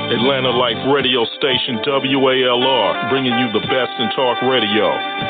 Atlanta Life radio station WALR, bringing you the best in talk radio.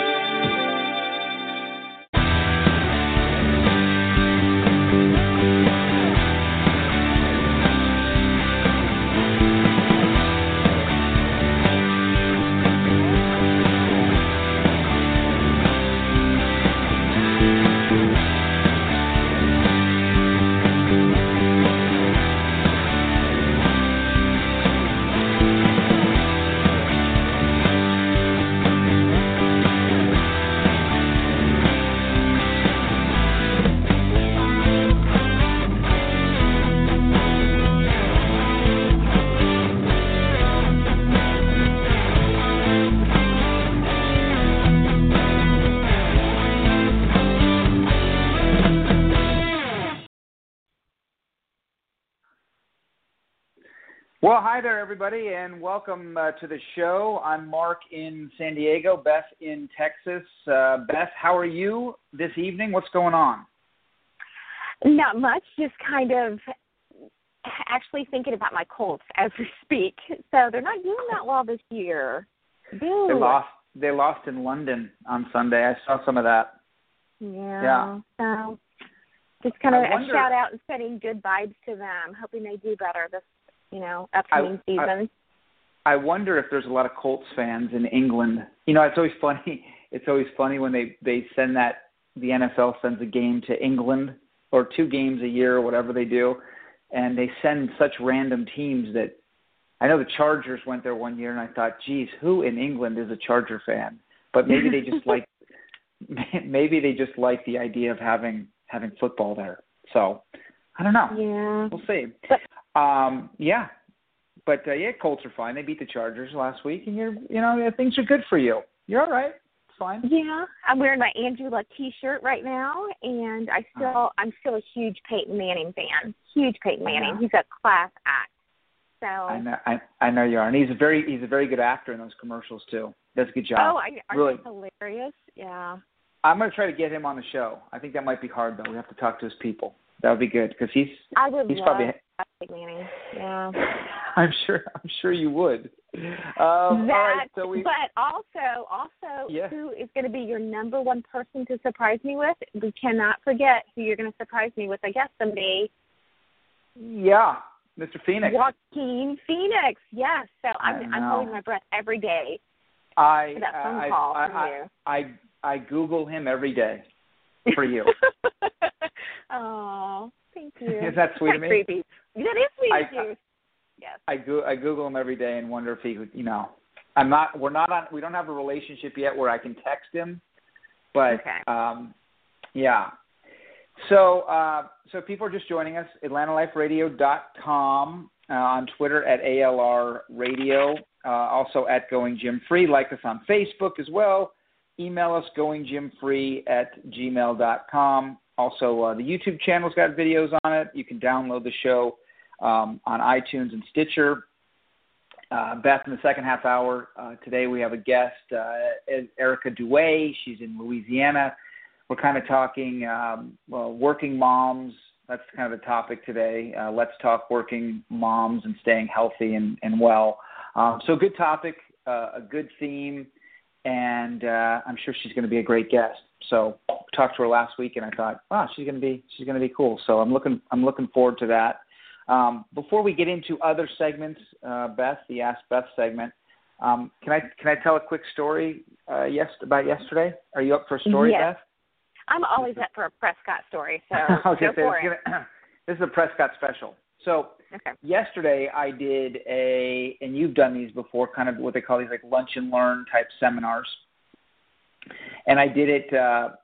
Well, hi there, everybody, and welcome to the show. I'm Mark in San Diego, Beth in Texas. Beth, how are you this evening? What's going on? Not much, just kind of actually thinking about my Colts as we speak. So they're not doing that well this year. They lost in London on Sunday. I saw some of that. Yeah. So just kind of a shout out and sending good vibes to them, hoping they do better this upcoming season. I wonder if there's a lot of Colts fans in England. It's always funny. It's always funny when they send the NFL sends a game to England or 2 games a year or whatever they do, and they send such random teams that I know the Chargers went there one year, and I thought, geez, who in England is a Charger fan? But maybe they just like the idea of having football there. So I don't know. Yeah, we'll see. Colts are fine. They beat the Chargers last week, and things are good for you. You're all right. It's fine. Yeah, I'm wearing my Andrew Luck T-shirt right now, and I'm still a huge Peyton Manning fan. Huge Peyton Manning. He's a class act. So I know you are, and he's a very good actor in those commercials too. Does a good job. Oh, are they hilarious? Yeah. I'm going to try to get him on the show. I think that might be hard though. We have to talk to his people. That would be good because he's probably Manning. Yeah. I'm sure you would. But also, yeah. Who is going to be your number one person to surprise me with? We cannot forget who you're going to surprise me with. I guess someday. Yeah, Mr. Phoenix. Joaquin Phoenix. Yes. So I'm holding my breath every day for that phone call from you. I Google him every day for you. Oh, thank you. Is that sweet of me? Creepy. That is sweet of you. Yes. I Google him every day and wonder if he would, we don't have a relationship yet where I can text him, but okay. Yeah. So people are just joining us, AtlantaLifeRadio.com, on Twitter at ALR Radio, also at Going Gym Free. Like us on Facebook as well. Email us goinggymfree@gmail.com. Also, the YouTube channel's got videos on it. You can download the show on iTunes and Stitcher. Beth, in the second half hour, today we have a guest, Erica Douay. She's in Louisiana. We're kind of talking, working moms. That's kind of the topic today. Let's talk working moms and staying healthy and well. So good topic, a good theme, and I'm sure she's going to be a great guest. So talked to her last week, and I thought, wow, she's going to be cool. So I'm looking forward to that. Before we get into other segments, Beth, the Ask Beth segment, can I tell a quick story about yesterday? Are you up for a story, yes. Beth? I'm always up for a Prescott story, so go for it. This is a Prescott special. So Yesterday I did and you've done these before, kind of what they call these like lunch and learn type seminars. And I did it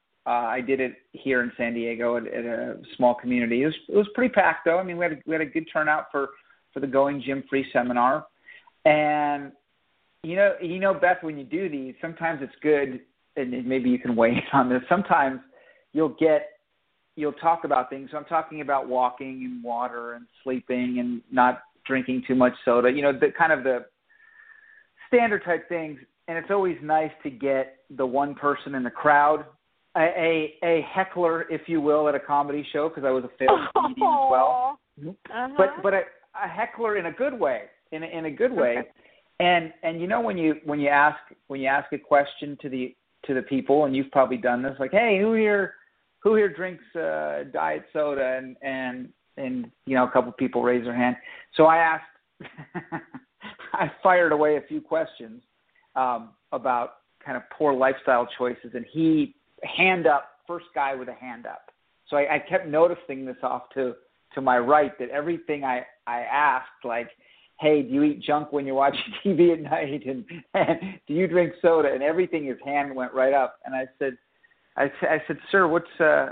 here in San Diego at a small community. It was pretty packed though. I mean, we had a good turnout for the Going Gym Free seminar. And you know, Beth, when you do these, sometimes it's good, and maybe you can weigh in on this. Sometimes you'll talk about things. So I'm talking about walking and water and sleeping and not drinking too much soda, the kind of the standard type things. And it's always nice to get the one person in the crowd, a heckler, if you will, at a comedy show, because I was a failed comedian as well. Uh-huh. But a heckler in a good way. in a good way. Okay. And you know when you ask a question to the people, and you've probably done this, like, hey, who here drinks diet soda, and you know, a couple people raise their hand. So I asked, I fired away a few questions about kind of poor lifestyle choices, and he hand up, first guy with a hand up. So I kept noticing this off to my right, that everything I asked, like, hey, do you eat junk when you're watching TV at night, and do you drink soda, and everything, his hand went right up. And I said, sir, what's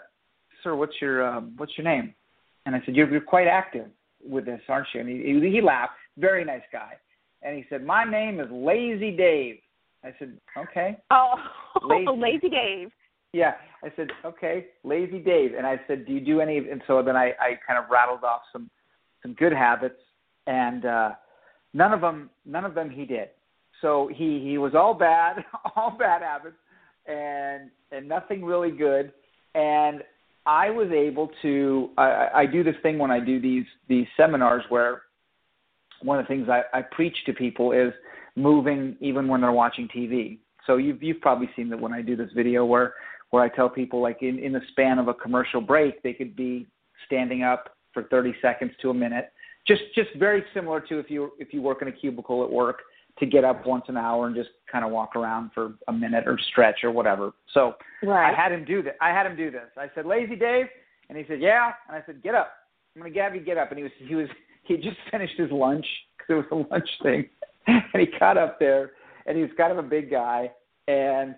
your name? And I said, you're quite active with this, aren't you? And he laughed, very nice guy, and he said, my name is Lazy Dave. I said, okay. Oh, Lazy Dave. Yeah, I said, okay, Lazy Dave. And I said, do you do any? And so then I kind of rattled off some good habits, and none of them he did. So he was all bad habits, and nothing really good. And I was able to. I do this thing when I do these seminars where one of the things I preach to people is moving even when they're watching TV. So you've probably seen that when I do this video where I tell people, like, in the span of a commercial break, they could be standing up for 30 seconds to a minute. Just very similar to if you work in a cubicle at work, to get up once an hour and just kind of walk around for a minute or stretch or whatever. So right. I had him do this. I said, Lazy Dave, and he said, yeah. And I said, get up. I'm going to have you get up. And he just finished his lunch, because it was a lunch thing, and he got up there, and he was kind of a big guy, and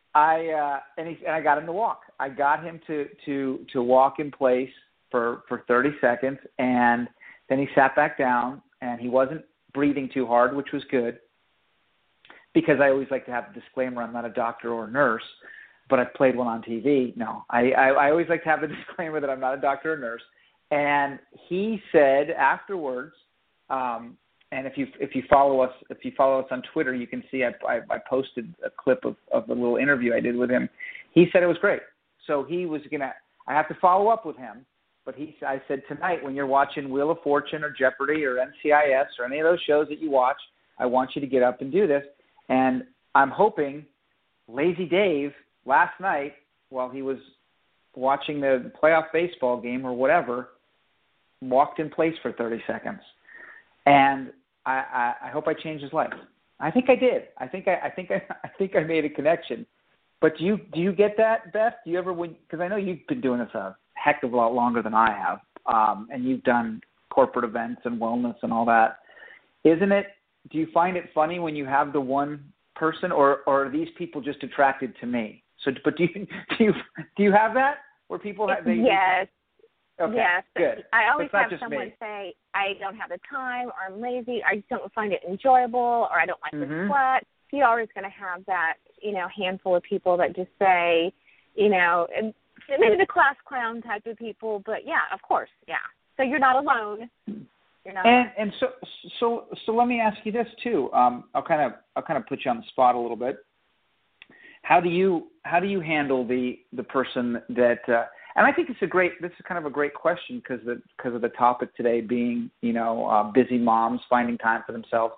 I got him to walk. I got him to walk in place for 30 seconds, and then he sat back down, and he wasn't breathing too hard, which was good, because I always like to have a disclaimer, I'm not a doctor or a nurse, but I've played one on TV. No, I always like to have a disclaimer that I'm not a doctor or nurse. And he said afterwards, and if you follow us on Twitter, you can see I posted a clip of the little interview I did with him. He said it was great. So I have to follow up with him. But I said, tonight when you're watching Wheel of Fortune or Jeopardy or NCIS or any of those shows that you watch, I want you to get up and do this. And I'm hoping Lazy Dave last night, while he was watching the playoff baseball game or whatever, walked in place for 30 seconds. And I hope I changed his life. I think I did. I think I made a connection. But do you get that, Beth? Do you ever, because I know you've been doing this a heck of a lot longer than I have, and you've done corporate events and wellness and all that. Isn't it? Do you find it funny when you have the one person, or are these people just attracted to me? So, but do you have that where people have? Yes. Okay, yes. Good. I always have someone say, I don't have the time, or I'm lazy, or I just don't find it enjoyable, or I don't like the sweat. You're always going to have that, handful of people that just say, and maybe the class clown type of people, but yeah, of course, yeah. So you're not alone. You're not. And so let me ask you this too. I'll kind of put you on the spot a little bit. How do you handle the person that? And I think this is kind of a great question because of the topic today being busy moms finding time for themselves.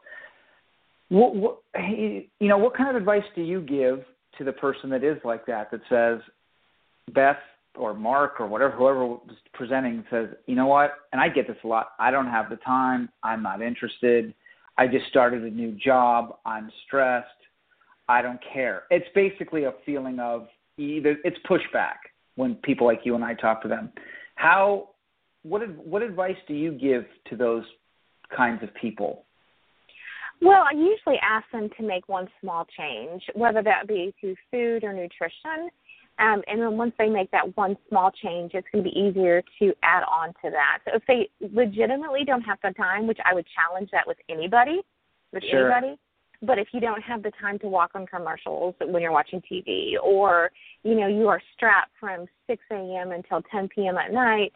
What kind of advice do you give to the person that is like that says, Beth or Mark or whoever was presenting says, you know what, and I get this a lot, I don't have the time, I'm not interested, I just started a new job, I'm stressed, I don't care. It's basically a feeling of it's pushback when people like you and I talk to them. What advice do you give to those kinds of people? Well, I usually ask them to make one small change, whether that be through food or nutrition. And then once they make that one small change, it's going to be easier to add on to that. So if they legitimately don't have the time, which I would challenge that with anybody, Sure. But if you don't have the time to walk on commercials when you're watching TV, or, you are strapped from 6 a.m. until 10 p.m. at night,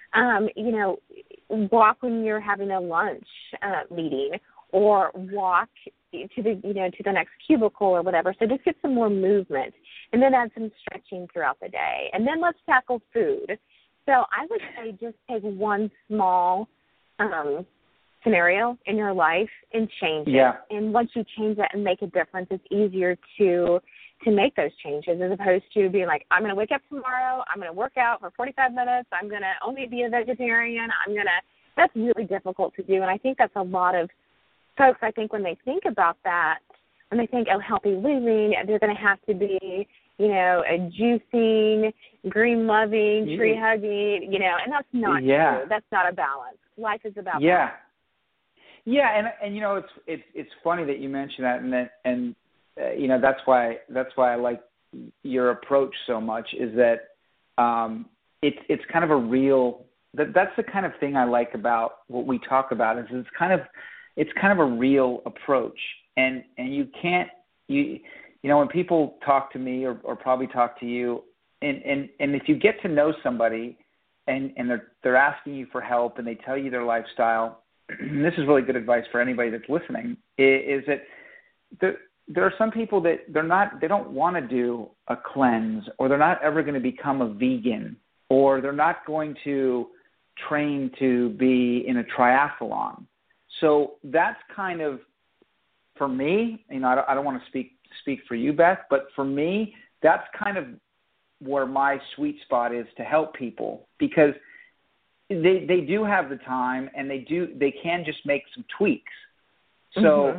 walk when you're having a lunch meeting, or walk to the next cubicle or whatever. So just get some more movement, and then add some stretching throughout the day. And then let's tackle food. So I would say just take one small scenario in your life and change it. And once you change that and make a difference, it's easier to make those changes as opposed to being like, I'm going to wake up tomorrow, I'm going to work out for 45 minutes, I'm going to only be a vegetarian, that's really difficult to do. And I think that's a lot of folks, I think when they think about that, when they think, healthy living, they're going to have to be, a juicing, green-loving, tree-hugging, and that's not true. That's not a balance. Life is about balance. Yeah, and it's funny that you mention that, and that's why I like your approach so much, is that it's kind of a real. That's the kind of thing I like about what we talk about, is it's kind of a real approach, and you can't when people talk to me or probably talk to you, and if you get to know somebody and they're asking you for help and they tell you their lifestyle, and this is really good advice for anybody that's listening, is that there are some people that they don't want to do a cleanse, or they're not ever going to become a vegan, or they're not going to train to be in a triathlon. So that's kind of, for me, I don't want to speak for you, Beth, but for me, that's kind of where my sweet spot is, to help people, because they do have the time, and they can just make some tweaks. So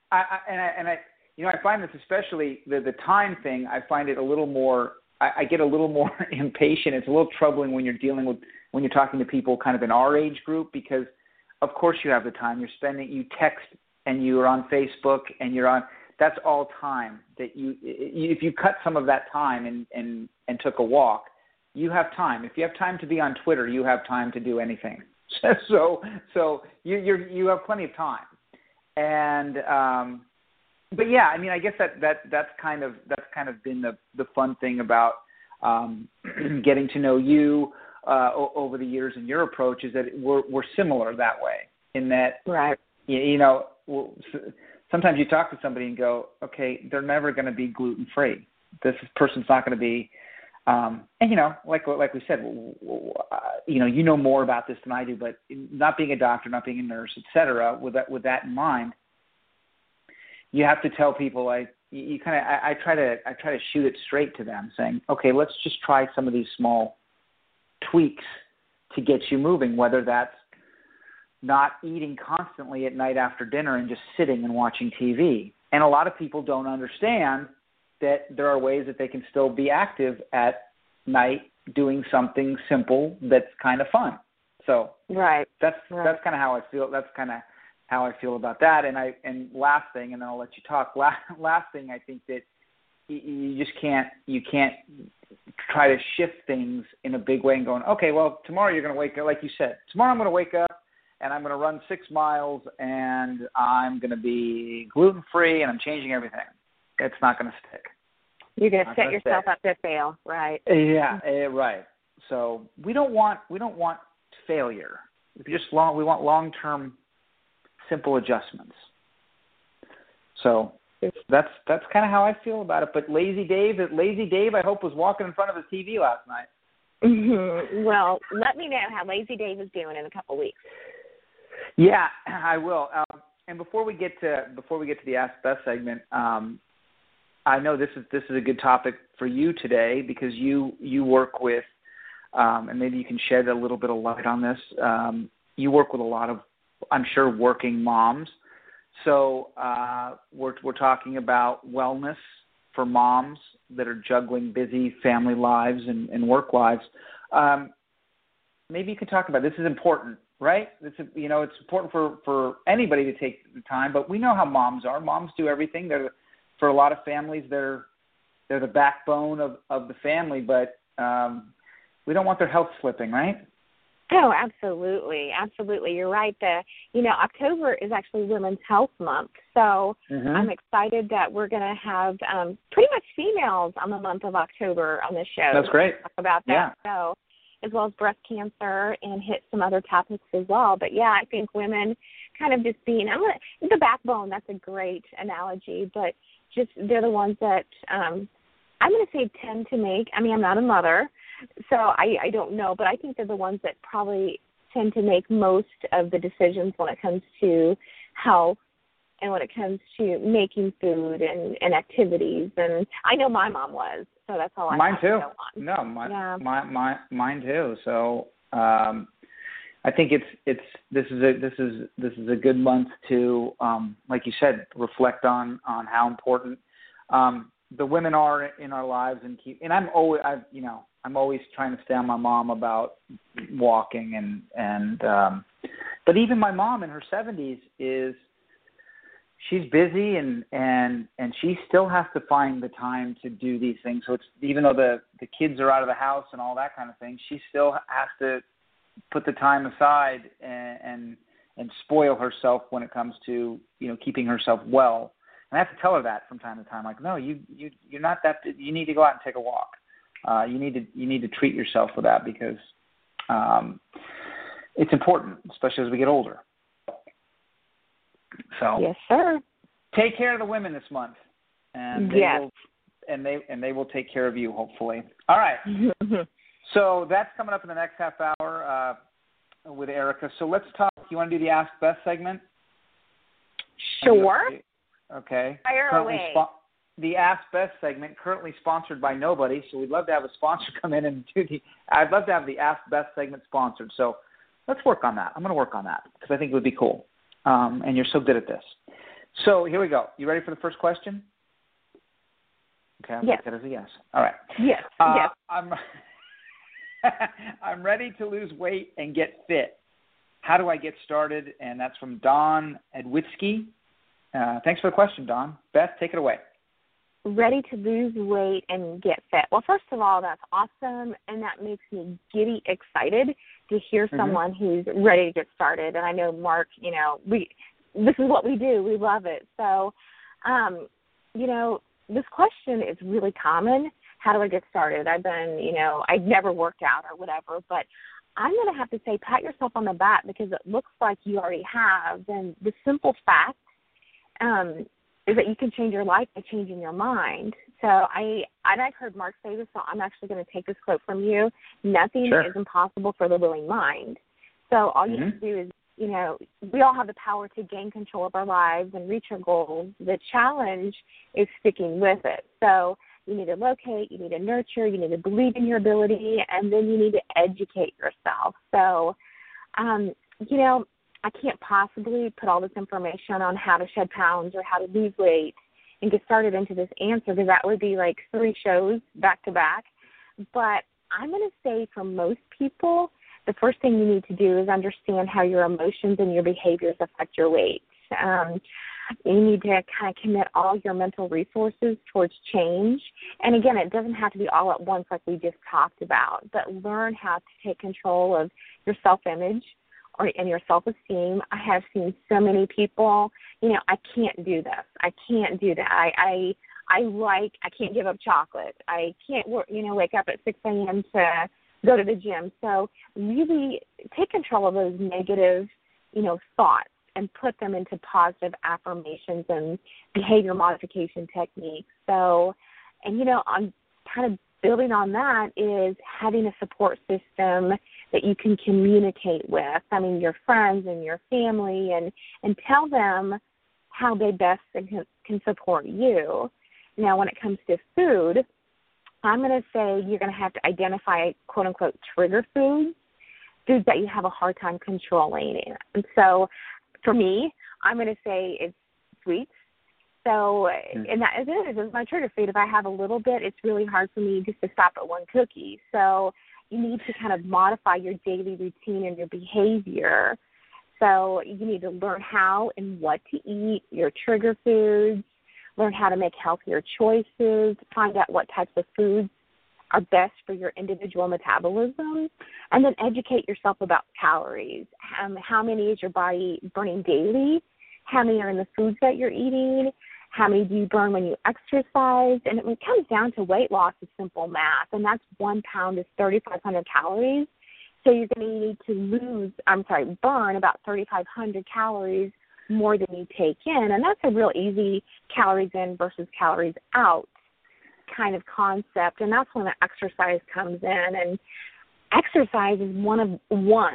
I find this, especially the time thing, I find it a little more, I get a little more impatient. It's a little troubling when you're talking to people kind of in our age group, because of course you have the time. You text and you're on Facebook and that's all time that if you cut some of that time and took a walk, you have time. If you have time to be on Twitter, you have time to do anything. So you have plenty of time. And, but yeah, I guess that's kind of been the fun thing about getting to know you over the years, and your approach is that we're similar that way, in that sometimes you talk to somebody and go, okay, they're never going to be gluten free. This person's not going to be, and like we said, you know more about this than I do, but not being a doctor, not being a nurse, etc. With that in mind, you have to tell people, I try to shoot it straight to them, saying, okay, let's just try some of these small tweaks to get you moving, whether that's not eating constantly at night after dinner and just sitting and watching TV. And a lot of people don't understand that there are ways that they can still be active at night doing something simple that's kind of fun. So that's kind of how I feel. That's kind of how I feel about that. And last thing, and then I'll let you talk. Last thing, I think that you can't try to shift things in a big way and going, okay, well, tomorrow you're going to wake up, like you said, tomorrow I'm going to wake up and I'm going to run 6 miles and I'm going to be gluten-free and I'm changing everything. It's not going to stick. You're going to set yourself up to fail, right? Yeah, right. So we don't want failure. We want long-term, simple adjustments. So that's kind of how I feel about it. But Lazy Dave, I hope, was walking in front of his TV last night. Mm-hmm. Well, let me know how Lazy Dave is doing in a couple weeks. Yeah, I will. And before we get to the Ask Beth segment, I know this is a good topic for you today, because you work with, and maybe you can shed a little bit of light on this. You work with a lot of, I'm sure, working moms. So we're talking about wellness for moms that are juggling busy family lives and work lives. Maybe you can talk about, this is important, right? It's important for anybody to take the time, but we know how moms are. Moms do everything. For a lot of families, they're the backbone of the family, but we don't want their health slipping, right? Oh, absolutely. Absolutely. You're right. October is actually Women's Health Month. So I'm excited that we're going to have pretty much females on the month of October on this show. That's great. Talk about that. Yeah. So, as well as breast cancer, and hit some other topics as well. But yeah, I think women kind of just being the backbone. That's a great analogy, but just they're the ones that I'm going to say tend to make. I'm not a mother, so I don't know, but I think they're the ones that probably tend to make most of the decisions when it comes to health and when it comes to making food and activities. And I know my mom was, so that's all I Mine too. No, mine too. So I think this is a good month to, like you said, reflect on how important the women are in our lives, and I'm always trying to stay on my mom about walking and but even my mom in her 70s she's busy and she still has to find the time to do these things. So it's, even though the kids are out of the house and all that kind of thing, she still has to put the time aside and spoil herself when it comes to, keeping herself well. And I have to tell her that from time to time, like, no, you're not that. You need to go out and take a walk. You need to treat yourself for that because it's important, especially as we get older. So yes, sir. Take care of the women this month, and they will take care of you, hopefully. All right. So that's coming up in the next half hour with Erica. So let's talk. You want to do the Ask Beth segment? Sure. Okay. Fire away. The Ask Beth segment, currently sponsored by nobody, so we'd love to have a sponsor come in and I'd love to have the Ask Beth segment sponsored. So let's work on that. I'm going to work on that because I think it would be cool. And you're so good at this. So here we go. You ready for the first question? Okay, I'll take that as a yes. All right. Yes. Yes. I'm ready to lose weight and get fit. How do I get started? And that's from Don Edwitsky. Thanks for the question, Don. Beth, take it away. Ready to lose weight and get fit. Well, first of all, that's awesome, and that makes me giddy excited to hear someone who's ready to get started. And I know, Mark, this is what we do. We love it. So, this question is really common. How do I get started? I've been, I've never worked out or whatever, but I'm going to have to say pat yourself on the back because it looks like you already have. And the simple fact is that you can change your life by changing your mind. So I've heard Mark say this, so I'm actually going to take this quote from you. Nothing is impossible for the willing mind. So all you have to do is, we all have the power to gain control of our lives and reach our goals. The challenge is sticking with it. So you need to locate, you need to nurture, you need to believe in your ability, and then you need to educate yourself. So, I can't possibly put all this information on how to shed pounds or how to lose weight and get started into this answer because that would be like 3 shows back to back. But I'm going to say for most people, the first thing you need to do is understand how your emotions and your behaviors affect your weight. You need to kind of commit all your mental resources towards change. And again, it doesn't have to be all at once like we just talked about, but learn how to take control of your self-image and your self-esteem. I have seen so many people, I can't do this. I can't do that. I can't give up chocolate. I can't, wake up at 6 a.m. to go to the gym. So really take control of those negative, thoughts and put them into positive affirmations and behavior modification techniques. So, I'm kind of building on that is having a support system that you can communicate with. I mean, your friends and your family and tell them how they best can support you. Now, when it comes to food, I'm going to say you're going to have to identify, quote unquote, trigger foods that you have a hard time controlling. And so for me, I'm going to say it's sweets. So, and that is my trigger food. If I have a little bit, it's really hard for me just to stop at one cookie. So you need to kind of modify your daily routine and your behavior. So you need to learn how and what to eat, your trigger foods, learn how to make healthier choices, find out what types of foods are best for your individual metabolism, and then educate yourself about calories. How many is your body burning daily? How many are in the foods that you're eating? How many do you burn when you exercise? And when it comes down to weight loss, it's simple math, and that's 1 pound is 3,500 calories. So you're going to need to burn about 3,500 calories more than you take in, and that's a real easy calories in versus calories out kind of concept, and that's when the exercise comes in. And exercise is one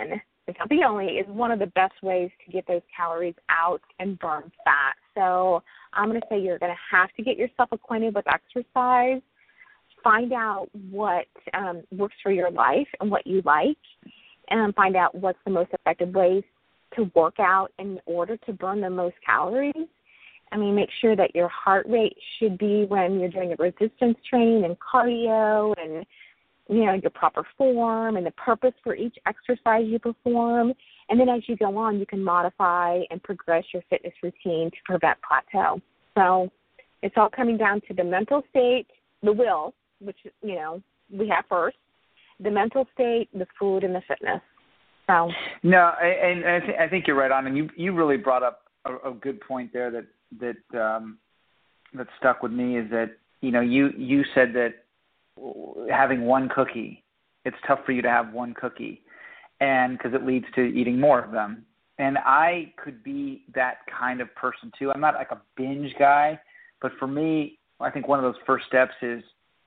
It's not the only, is one of the best ways to get those calories out and burn fat. So I'm going to say you're going to have to get yourself acquainted with exercise, find out what works for your life and what you like, and find out what's the most effective ways to work out in order to burn the most calories. I mean, make sure that your heart rate should be when you're doing a resistance training and cardio and, you know, your proper form and the purpose for each exercise you perform. And then as you go on, you can modify and progress your fitness routine to prevent plateau. So it's all coming down to the mental state, the will, which, you know, we have first, the mental state, the food, and the fitness. So. No, I think you're right on, and you really brought up a good point there that stuck with me, is that, you know, you said that having one cookie, it's tough for you to have one cookie, and because it leads to eating more of them. And I could be that kind of person too. I'm not like a binge guy, but for me, I think one of those first steps is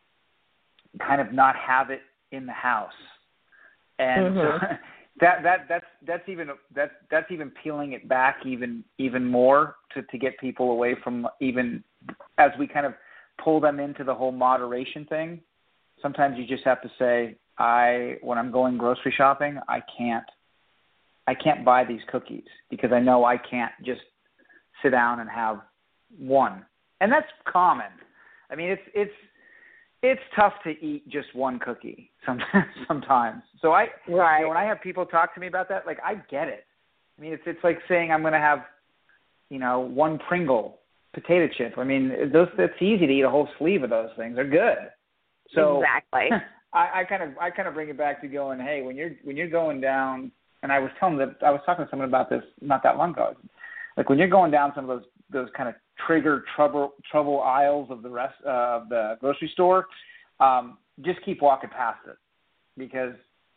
kind of not have it in the house. And so that's even peeling it back even more to get people away from, even as we kind of pull them into the whole moderation thing. Sometimes you just have to say, when I'm going grocery shopping, I can't buy these cookies because I know I can't just sit down and have one. And that's common. I mean, it's tough to eat just one cookie sometimes. So you know, when I have people talk to me about that, like, I get it. I mean, it's like saying I'm going to have, you know, one Pringle potato chip. I mean, it's easy to eat a whole sleeve of those things. They're good. So exactly. I kind of bring it back to going, hey, when you're going down, and I was talking to someone about this not that long ago. Like, when you're going down some of those kind of trigger trouble aisles of the rest of the grocery store, just keep walking past it, because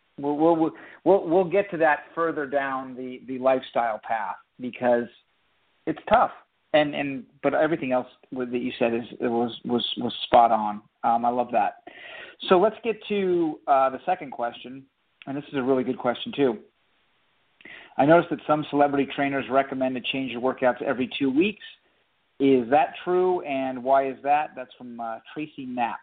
we'll get to that further down the lifestyle path, because it's tough. But everything else that you said was spot on. I love that. So let's get to the second question, and this is a really good question too. I noticed that some celebrity trainers recommend to change your workouts every 2 weeks. Is that true, and why is that? That's from Tracy Knapp.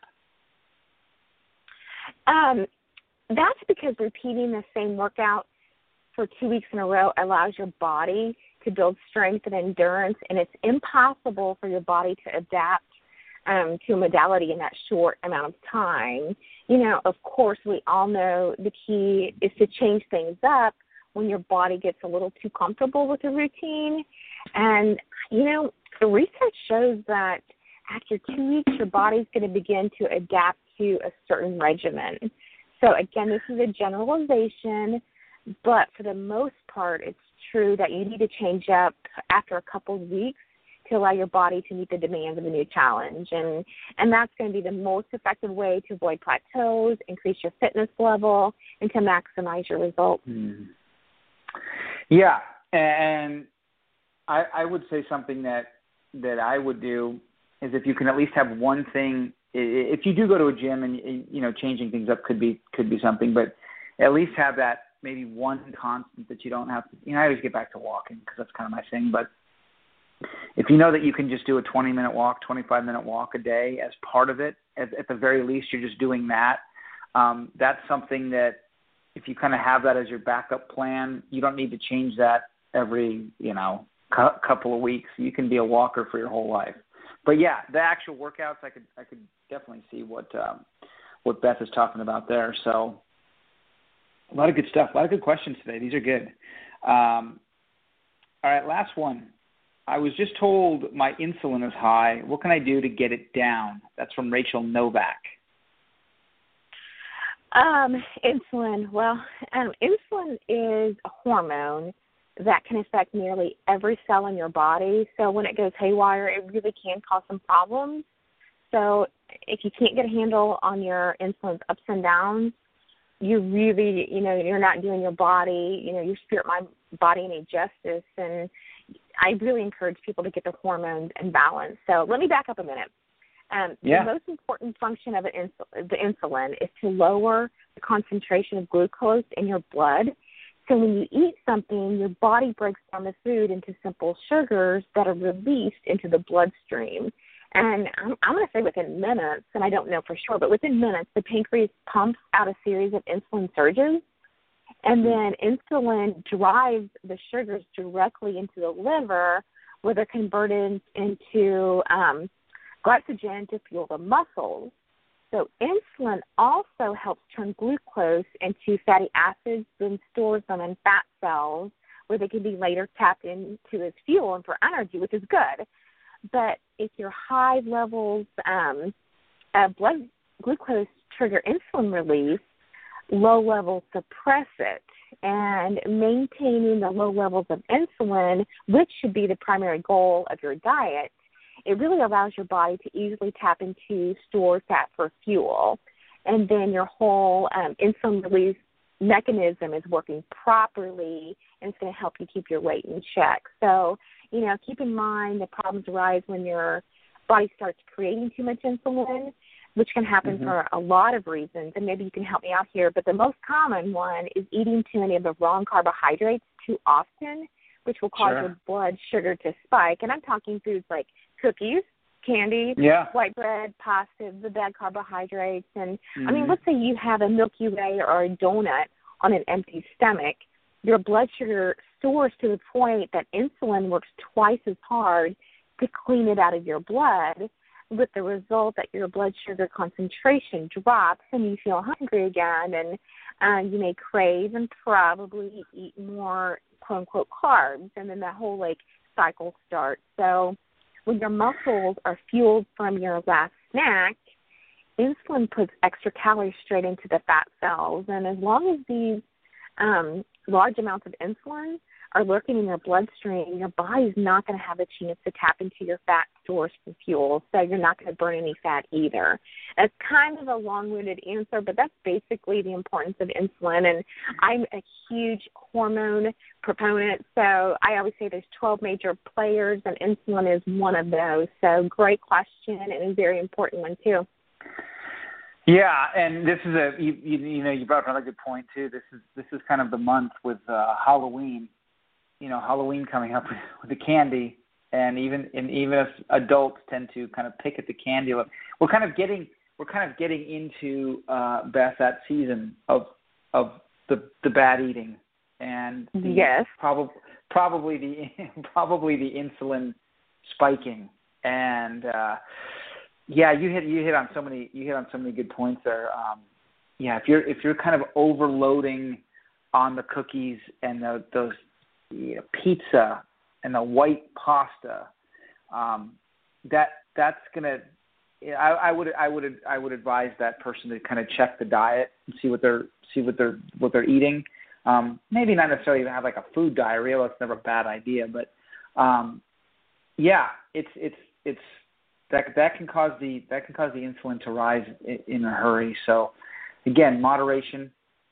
That's because repeating the same workout for 2 weeks in a row allows your body to build strength and endurance, and it's impossible for your body to adapt to a modality in that short amount of time. You know, of course, we all know the key is to change things up when your body gets a little too comfortable with the routine. And, you know, the research shows that after 2 weeks, your body's going to begin to adapt to a certain regimen. So, again, this is a generalization, but for the most part, it's true that you need to change up after a couple of weeks to allow your body to meet the demands of a new challenge. And that's going to be the most effective way to avoid plateaus, increase your fitness level, and to maximize your results. Yeah, and I would say something that I would do is, if you can at least have one thing. If you do go to a gym, and, you know, changing things up could be something, but at least have that maybe one constant that you don't have to. You know, I always get back to walking because that's kind of my thing, but if you know that you can just do a 20-minute walk, 25-minute walk a day as part of it, at the very least you're just doing that. That's something that, if you kind of have that as your backup plan, you don't need to change that every, you know, couple of weeks. You can be a walker for your whole life. But yeah, the actual workouts, I could definitely see what Beth is talking about there. So a lot of good stuff, a lot of good questions today. These are good. All right, last one. I was just told my insulin is high. What can I do to get it down? That's from Rachel Novak. Insulin. Well, insulin is a hormone that can affect nearly every cell in your body. So when it goes haywire, it really can cause some problems. So if you can't get a handle on your insulin's ups and downs, you really, you know, you're not doing your body, you know, your spirit, mind, body any justice. And I really encourage people to get the hormones in balance. So let me back up a minute. The most important function of the insulin is to lower the concentration of glucose in your blood. So when you eat something, your body breaks down the food into simple sugars that are released into the bloodstream. And I'm going to say within minutes, and I don't know for sure, but within minutes, the pancreas pumps out a series of insulin surges, and then insulin drives the sugars directly into the liver, where they're converted into glycogen to fuel the muscles. So insulin also helps turn glucose into fatty acids, then stores them in fat cells, where they can be later tapped into as fuel and for energy, which is good. But if your high levels of blood glucose trigger insulin release, low levels suppress it. And maintaining the low levels of insulin, which should be the primary goal of your diet, it really allows your body to easily tap into stored fat for fuel. And then your whole insulin release mechanism is working properly, and it's going to help you keep your weight in check. So, keep in mind that problems arise when your body starts creating too much insulin, which can happen for a lot of reasons, and maybe you can help me out here. But the most common one is eating too many of the wrong carbohydrates too often, which will cause your blood sugar to spike. And I'm talking foods like cookies, candy, white bread, pasta, the bad carbohydrates. And, I mean, let's say you have a Milky Way or a donut on an empty stomach. Your blood sugar soars to the point that insulin works twice as hard to clean it out of your blood, with the result that your blood sugar concentration drops and you feel hungry again, and you may crave and probably eat more quote-unquote carbs, and then that whole, cycle starts. So when your muscles are fueled from your last snack, insulin puts extra calories straight into the fat cells, and as long as these large amounts of insulin are lurking in your bloodstream, your body's not going to have a chance to tap into your fat stores for fuel, so you're not going to burn any fat either. That's kind of a long-winded answer, but that's basically the importance of insulin, and I'm a huge hormone proponent, so I always say there's 12 major players, and insulin is one of those. So great question, and a very important one, too. Yeah, and this is you brought up another good point, too. This is kind of the month with Halloween. Halloween coming up with the candy, and even as adults tend to kind of pick at the candy. We're kind of getting into Beth, that season of the bad eating, and probably the insulin spiking, and you hit on so many good points there. If you're kind of overloading on the cookies and those pizza and the white pasta, that's gonna. I would advise that person to kind of check the diet and see what they're eating. Maybe not necessarily even have like a food diarrhea. That's never a bad idea, but it's that can cause the insulin to rise in a hurry. So again, moderation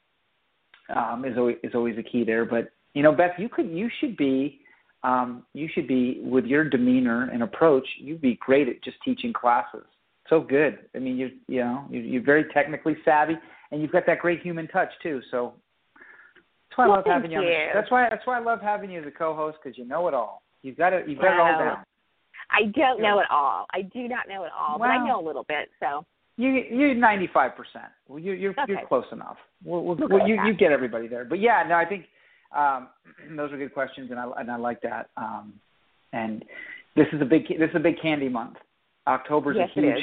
is always a key there, but. Beth, you should be with your demeanor and approach. You'd be great at just teaching classes. So good. I mean, you're very technically savvy, and you've got that great human touch too. So that's why I love having you. That's why I love having you as a co-host, because you know it all. You've got it all down. I don't know it all. I do not know it all, but I know a little bit. So you're 95%. Well, you're close enough. You get everybody there. But I think. Those are good questions, and I like that. And this is a big candy month. October's a huge.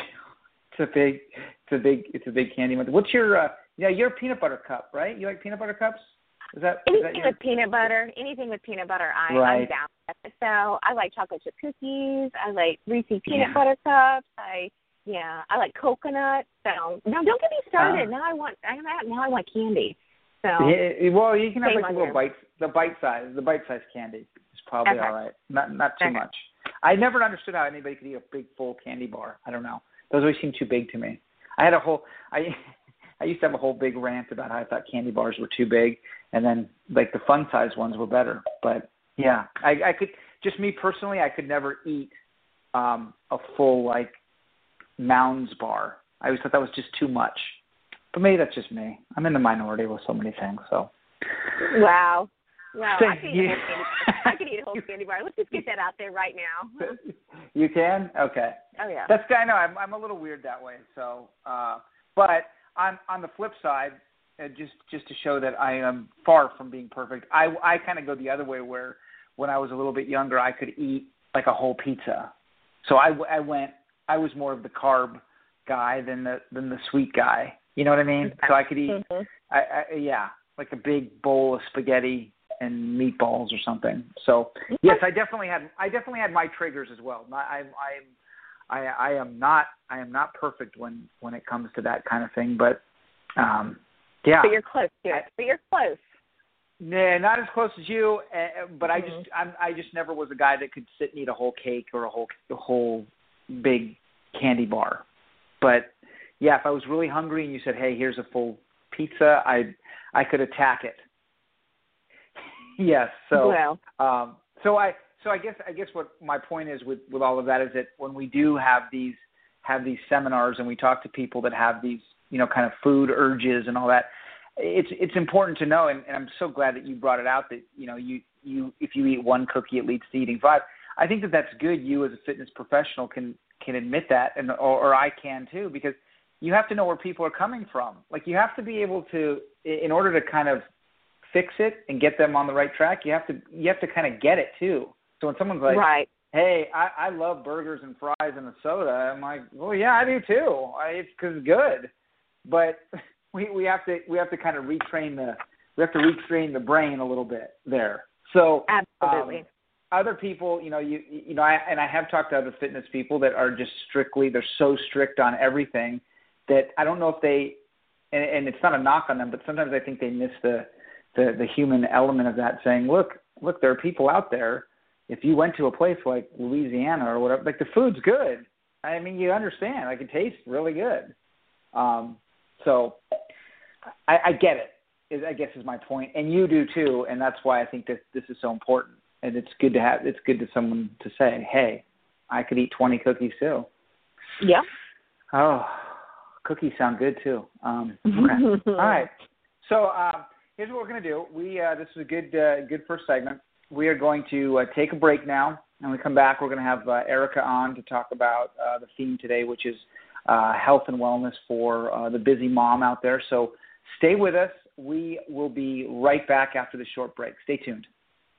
It's a big candy month. What's your you're a peanut butter cup, right? You like peanut butter cups? Anything with peanut butter? Anything with peanut butter, I'm down with. So I like chocolate chip cookies. I like Reese's peanut butter cups. I like coconut. So no, don't get me started. Now I want candy. So, you can have like little bites. The bite-sized candy is probably all right. Not too much. I never understood how anybody could eat a big full candy bar. I don't know. Those always seem too big to me. I used to have a whole big rant about how I thought candy bars were too big, and then like the fun-sized ones were better. But I could, just me personally, I could never eat a full like Mounds bar. I always thought that was just too much. But maybe that's just me. I'm in the minority with so many things. So Wow. Wow. I can eat a whole candy bar. Let's just get that out there right now. You can? Okay. Oh, yeah. I know. I'm a little weird that way. So, but on the flip side, just to show that I am far from being perfect, I kind of go the other way where when I was a little bit younger, I could eat like a whole pizza. So I was more of the carb guy than the sweet guy. You know what I mean? So I could eat, like a big bowl of spaghetti and meatballs or something. So yes, I definitely had my triggers as well. I am not perfect when it comes to that kind of thing, but yeah. But you're close to it. But you're close. Nah, not as close as you, but I just never was a guy that could sit and eat a whole cake or a whole big candy bar. But yeah, if I was really hungry and you said, "Hey, here's a full pizza," I could attack it. Yes. So, so I guess what my point is with all of that is that when we do have these seminars and we talk to people that have these, kind of food urges and all that, it's important to know, and I'm so glad that you brought it out that, you if you eat one cookie, it leads to eating 5. I think that's good. You as a fitness professional can admit that, or I can too, because you have to know where people are coming from. Like, you have to be able to, in order to kind of fix it and get them on the right track, you have to kind of get it too. So when someone's like, right, "Hey, I love burgers and fries and a soda," I'm like, "Well, yeah, I do too. It's 'cause it's good." But we have to kind of retrain the brain a little bit there. So absolutely. Other people, I have talked to other fitness people that are just they're so strict on everything that I don't know if they, and it's not a knock on them, but sometimes I think they miss the human element of that, saying, look, there are people out there. If you went to a place like Louisiana or whatever, like, the food's good. I mean, you understand, like, it tastes really good. So I get it, I guess is my point. And you do too. And that's why I think that this is so important. And it's good to someone to say, "Hey, I could eat 20 cookies too." Yeah. Oh, cookies sound good too. Okay. All right. So here's what we're going to do. This is a good first segment. We are going to take a break now, and when we come back, we're going to have Erica on to talk about the theme today, which is health and wellness for the busy mom out there. So stay with us. We will be right back after the short break. Stay tuned.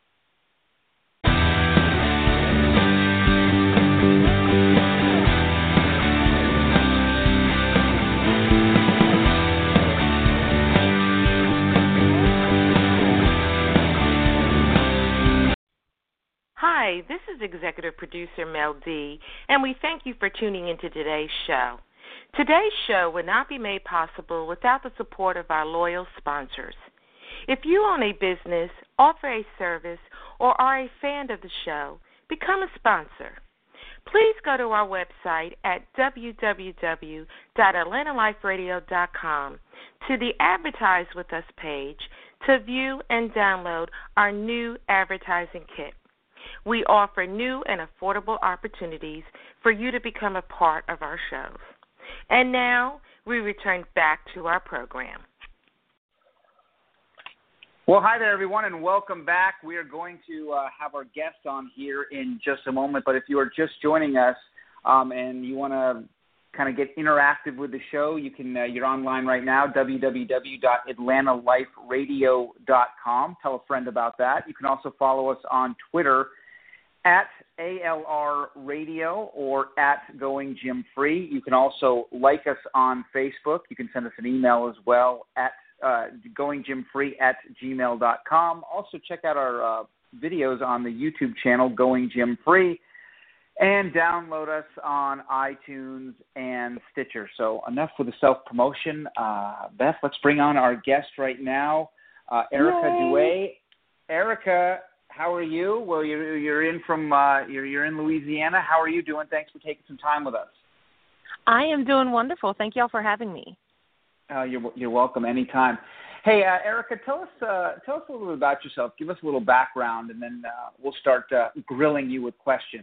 Hi, this is Executive Producer Mel D, and we thank you for tuning into today's show. Today's show would not be made possible without the support of our loyal sponsors. If you own a business, offer a service, or are a fan of the show, become a sponsor. Please go to our website at www.atlantaliferadio.com to the Advertise With Us page to view and download our new advertising kit. We offer new and affordable opportunities for you to become a part of our shows. And now we return back to our program. Well, hi there, everyone, and welcome back. We are going to have our guest on here in just a moment. But if you are just joining us and you want to kind of get interactive with the show, you can. You're online right now, www.atlantaliferadio.com. Tell a friend about that. You can also follow us on Twitter at ALR Radio or at Going Gym Free. You can also like us on Facebook. You can send us an email as well at goinggymfree@gmail.com. Also check out our videos on the YouTube channel Going Gym Free, and download us on iTunes and Stitcher. So enough with the self-promotion. Beth, let's bring on our guest right now, Erica Duay. Erica, how are you? Well, you're in from you're in Louisiana. How are you doing? Thanks for taking some time with us. I am doing wonderful. Thank you all for having me. You're welcome anytime. Hey, Erica, tell us a little bit about yourself. Give us a little background, and then we'll start grilling you with questions.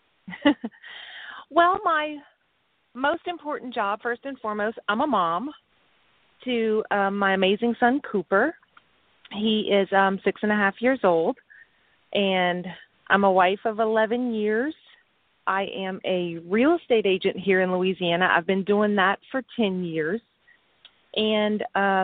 Well, my most important job, first and foremost, I'm a mom to my amazing son, Cooper. He is 6.5 years old, and I'm a wife of 11 years. I am a real estate agent here in Louisiana. I've been doing that for 10 years. And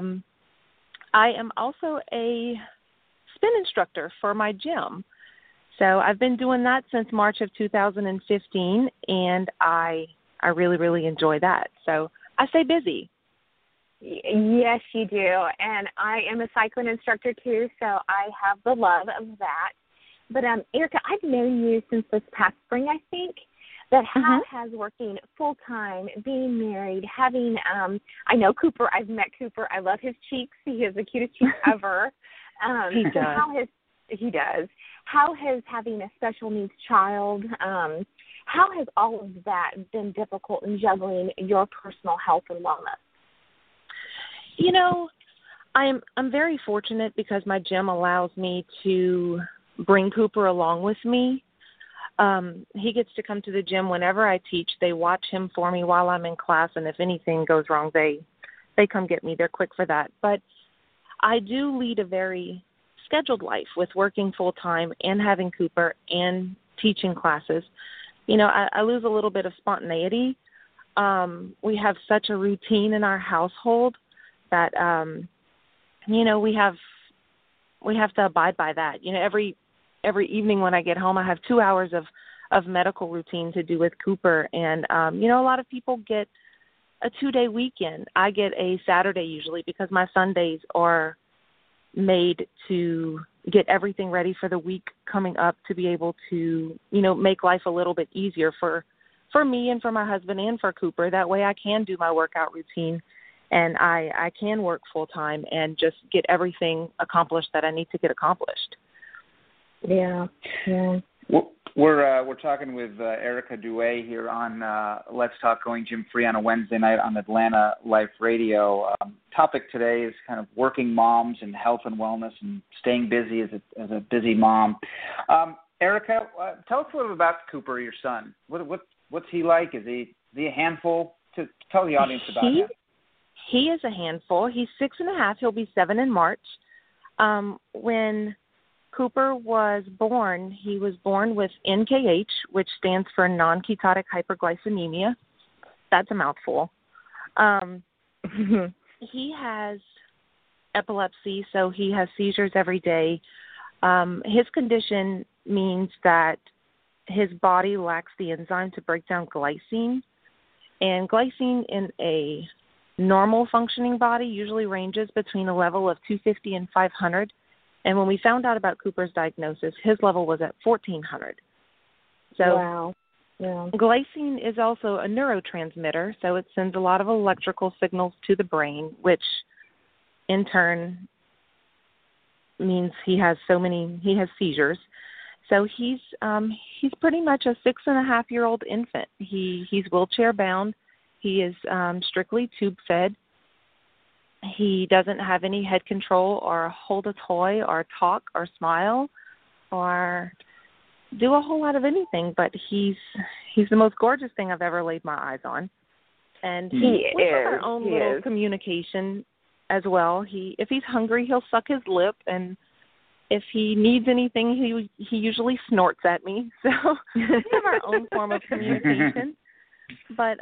I am also a spin instructor for my gym. So I've been doing that since March of 2015, and I really, really enjoy that. So I stay busy. Yes, you do. And I am a cycling instructor, too, so I have the love of that. But, Erica, I've known you since this past spring, I think, that how has working full-time, being married, having I know Cooper. I've met Cooper. I love his cheeks. He has the cutest cheeks ever. He does. He does. How has having a special needs child, how has all of that been difficult in juggling your personal health and wellness? You know, I'm very fortunate because my gym allows me to bring Cooper along with me. He gets to come to the gym whenever I teach. They watch him for me while I'm in class, and if anything goes wrong, they come get me. They're quick for that. But I do lead a very scheduled life with working full-time and having Cooper and teaching classes. You know, I lose a little bit of spontaneity. We have such a routine in our household that, you know, we have to abide by that. You know, every evening when I get home, I have 2 hours of medical routine to do with Cooper. And, you know, a lot of people get a 2-day weekend. I get a Saturday usually because my Sundays are made to get everything ready for the week coming up to be able to, you know, make life a little bit easier for me and for my husband and for Cooper. That way I can do my workout routine and I can work full time and just get everything accomplished that I need to get accomplished. Yeah. We're talking with Erica Douay here on Let's Talk Going Gym Free on a Wednesday night on Atlanta Life Radio. Topic today is kind of working moms and health and wellness and staying busy as a busy mom. Erica, tell us a little bit about Cooper, your son. What's he like? Is he a handful? Tell the audience about him. He is a handful. He's 6.5. He'll be 7 in March. When Cooper was born, he was born with NKH, which stands for non-ketotic hyperglycemia. That's a mouthful. He has epilepsy, so he has seizures every day. His condition means that his body lacks the enzyme to break down glycine, and glycine in a normal functioning body usually ranges between a level of 250 and 500. And when we found out about Cooper's diagnosis, his level was at 1,400. So wow. Yeah. Glycine is also a neurotransmitter, so it sends a lot of electrical signals to the brain, which in turn means he has seizures. So he's pretty much a 6.5-year-old infant. He's wheelchair bound. He is strictly tube fed. He doesn't have any head control or hold a toy or talk or smile or do a whole lot of anything, but he's the most gorgeous thing I've ever laid my eyes on. And we have our own little communication as well. If he's hungry, he'll suck his lip, and if he needs anything, he usually snorts at me. So we have our own form of communication. But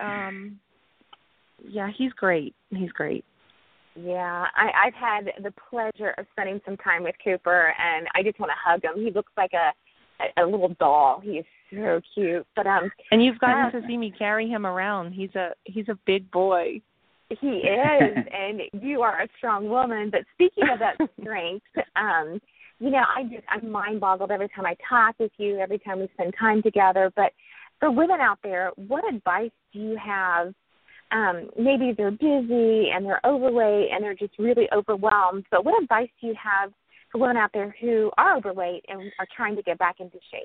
yeah, he's great. He's great. Yeah, I've had the pleasure of spending some time with Cooper, and I just want to hug him. He looks like a little doll. He is so cute. But and you've gotten to see me carry him around. He's a big boy. He is, and you are a strong woman. But speaking of that strength, you know, I'm mind-boggled every time I talk with you, every time we spend time together. But for women out there, what advice do you have? Maybe they're busy and they're overweight and they're just really overwhelmed. But what advice do you have for women out there who are overweight and are trying to get back into shape?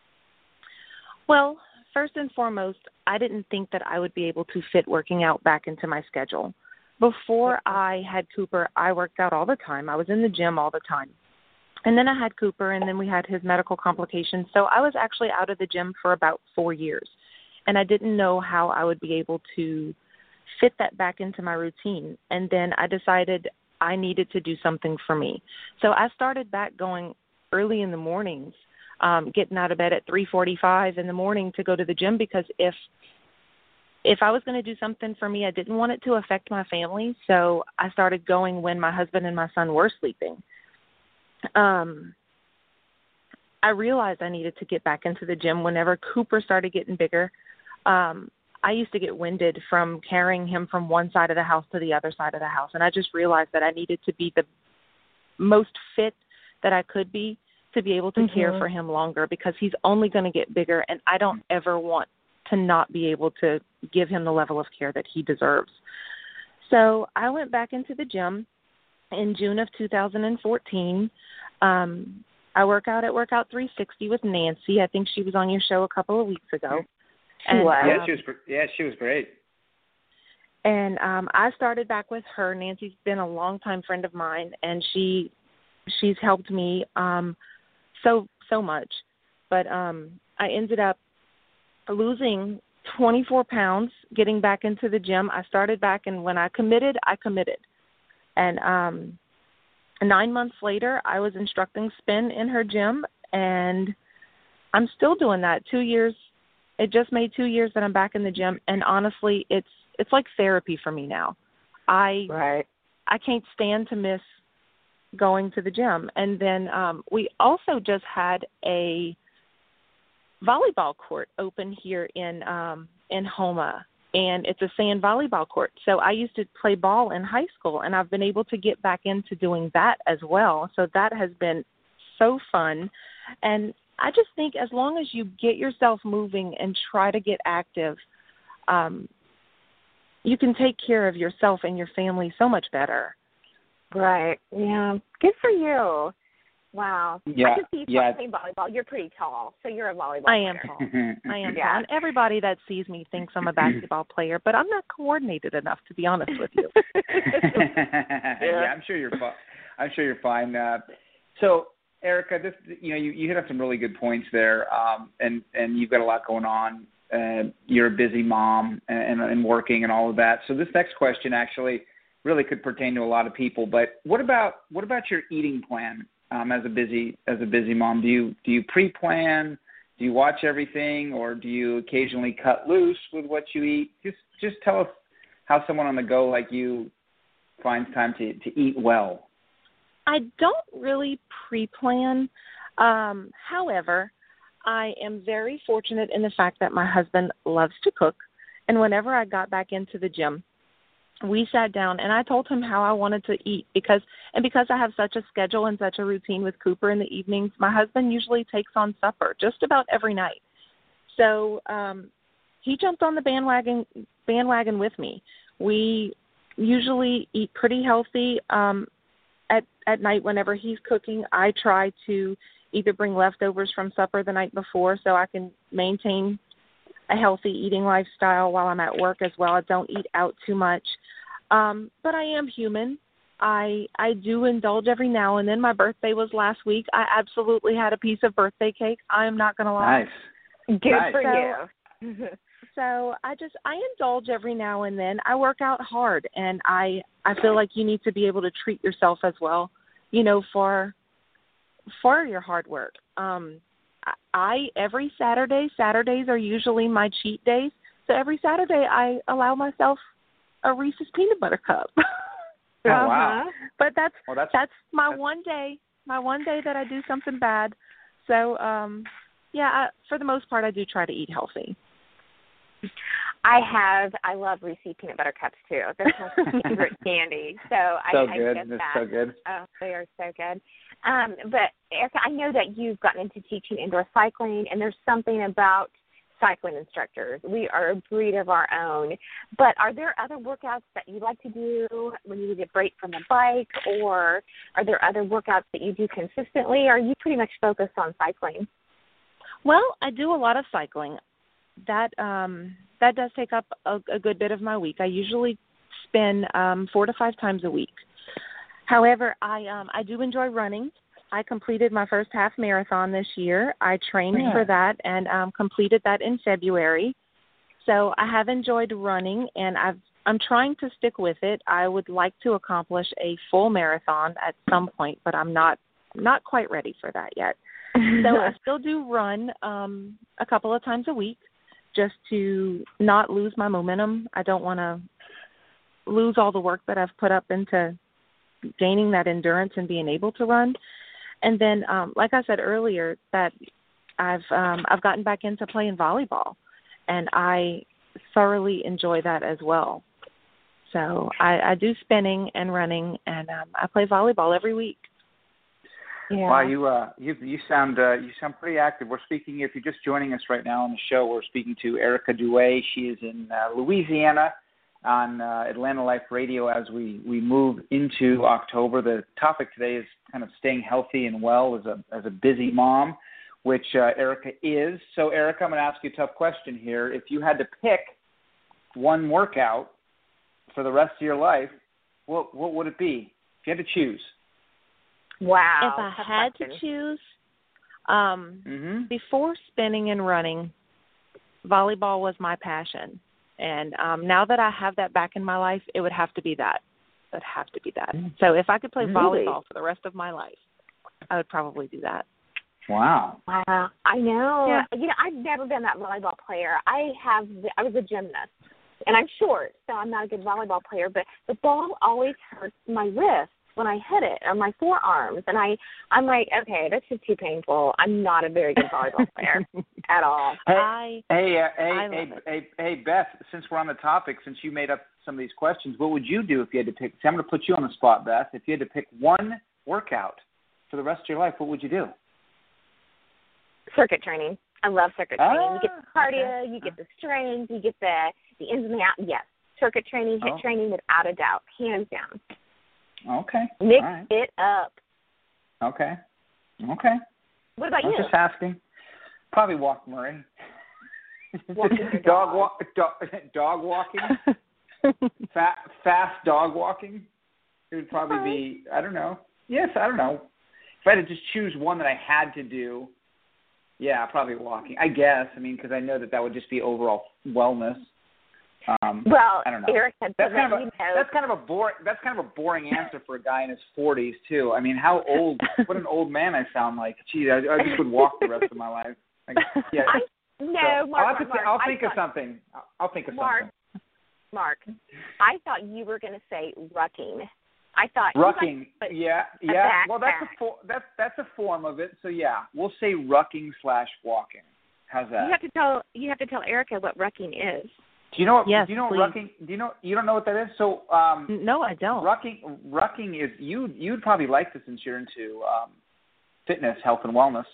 Well, first and foremost, I didn't think that I would be able to fit working out back into my schedule. Before I had Cooper, I worked out all the time. I was in the gym all the time. And then I had Cooper, and then we had his medical complications. So I was actually out of the gym for about 4 years. And I didn't know how I would be able to fit that back into my routine. And then I decided I needed to do something for me. So I started back going early in the mornings, getting out of bed at 3:45 in the morning to go to the gym, because if I was going to do something for me, I didn't want it to affect my family. So I started going when my husband and my son were sleeping. I realized I needed to get back into the gym whenever Cooper started getting bigger. I used to get winded from carrying him from one side of the house to the other side of the house. And I just realized that I needed to be the most fit that I could be to be able to care for him longer, because he's only going to get bigger, and I don't ever want to not be able to give him the level of care that he deserves. So I went back into the gym in June of 2014. I work out at Workout 360 with Nancy. I think she was on your show a couple of weeks ago. And, she was great. And I started back with her. Nancy's been a longtime friend of mine, and she's helped me so much. But I ended up losing 24 pounds, getting back into the gym. I started back, and when I committed. And 9 months later, I was instructing spin in her gym, and I'm still doing that. 2 years. It just made 2 years that I'm back in the gym, and honestly, it's like therapy for me now. I can't stand to miss going to the gym. And then we also just had a volleyball court open here in Houma, and it's a sand volleyball court. So I used to play ball in high school, and I've been able to get back into doing that as well. So that has been so fun. And I just think as long as you get yourself moving and try to get active, you can take care of yourself and your family so much better. Right. Yeah. Good for you. Wow. Yeah. I can see you playing volleyball. You're pretty tall, so you're a volleyball I am player. tall. I am tall. And everybody that sees me thinks I'm a basketball player, but I'm not coordinated enough, to be honest with you. Yeah, I'm sure you're fine. So, Erica, this, you hit on some really good points there, and you've got a lot going on. You're a busy mom and working and all of that. So this next question actually really could pertain to a lot of people. But what about your eating plan as a busy mom? Do you pre-plan? Do you watch everything, or do you occasionally cut loose with what you eat? Just tell us how someone on the go like you finds time to eat well. I don't really pre-plan. However, I am very fortunate in the fact that my husband loves to cook. And whenever I got back into the gym, we sat down and I told him how I wanted to eat because I have such a schedule and such a routine with Cooper in the evenings, my husband usually takes on supper just about every night. So he jumped on the bandwagon with me. We usually eat pretty healthy. At night, whenever he's cooking, I try to either bring leftovers from supper the night before so I can maintain a healthy eating lifestyle while I'm at work as well. I don't eat out too much. But I am human. I do indulge every now and then. My birthday was last week. I absolutely had a piece of birthday cake. I am not going to lie. Nice. Good for you. So I indulge every now and then. I work out hard, and I feel like you need to be able to treat yourself as well, for your hard work. Every Saturdays are usually my cheat days. So every Saturday I allow myself a Reese's peanut butter cup. Oh, wow. But that's my one day that I do something bad. So, for the most part, I do try to eat healthy. I love Reese's peanut butter cups too. They're my favorite candy. So I good. get that. So good. Oh, they are so good. But Erica, I know that you've gotten into teaching indoor cycling, and there's something about cycling instructors. We are a breed of our own. But are there other workouts that you like to do when you need a break from the bike, or are there other workouts that you do consistently, or are you pretty much focused on cycling? Well, I do a lot of cycling. That does take up a good bit of my week. I usually spend 4 to 5 times a week. However, I do enjoy running. I completed my first half marathon this year. I trained for that and completed that in February. So I have enjoyed running, and I'm trying to stick with it. I would like to accomplish a full marathon at some point, but I'm not quite ready for that yet. So I still do run a couple of times a week just to not lose my momentum. I don't want to lose all the work that I've put up into gaining that endurance and being able to run. And then, like I said earlier, that I've gotten back into playing volleyball, and I thoroughly enjoy that as well. So I do spinning and running, and I play volleyball every week. Yeah. Wow, you sound pretty active. We're speaking. If you're just joining us right now on the show, we're speaking to Erica Douay. She is in Louisiana on Atlanta Life Radio as we move into October. The topic today is kind of staying healthy and well as a busy mom, which Erica is. So, Erica, I'm going to ask you a tough question here. If you had to pick one workout for the rest of your life, what would it be? If you had to choose. Wow. If I had to choose, before spinning and running, volleyball was my passion. And now that I have that back in my life, it would have to be that. It would have to be that. So if I could play volleyball for the rest of my life, I would probably do that. Wow. Wow. I know. Yeah. You know, I've never been that volleyball player. I was a gymnast, and I'm short, so I'm not a good volleyball player, but the ball always hurts my wrist when I hit it, or my forearms, and I'm like, okay, that's just too painful. I'm not a very good volleyball player at all. Hey, Beth, since we're on the topic, since you made up some of these questions, what would you do if you had to pick? See, I'm going to put you on the spot, Beth. If you had to pick one workout for the rest of your life, what would you do? Circuit training. I love circuit training. You get the cardio, you get the strength, you get the ins and the outs. Yes, circuit training, HIIT training, without a doubt, hands down. Okay. Mix it up. Okay. What about you? I'm just asking. Probably walk Murray. Dog walking. Fast dog walking. It would probably be, I don't know. Yes, I don't know. If I had to just choose one that I had to do, yeah, probably walking. I guess. I mean, because I know that would just be overall wellness. Well, I don't know. Eric said that's kind of a boring answer for a guy in his 40s too. I mean, how old? What an old man I sound like. Gee, I just would walk the rest of my life. Yeah. Mark. I'll think of something. Mark, I thought you were going to say rucking. I thought rucking. Yeah. Well, that's a form of it. So yeah, we'll say rucking/walking. How's that? You have to tell Erica what rucking is. Do you know what? Yes, do you know please. what rucking? Do you know? You don't know what that is? So no, I don't. Rucking is you'd probably like this since you're into fitness, health, and wellness.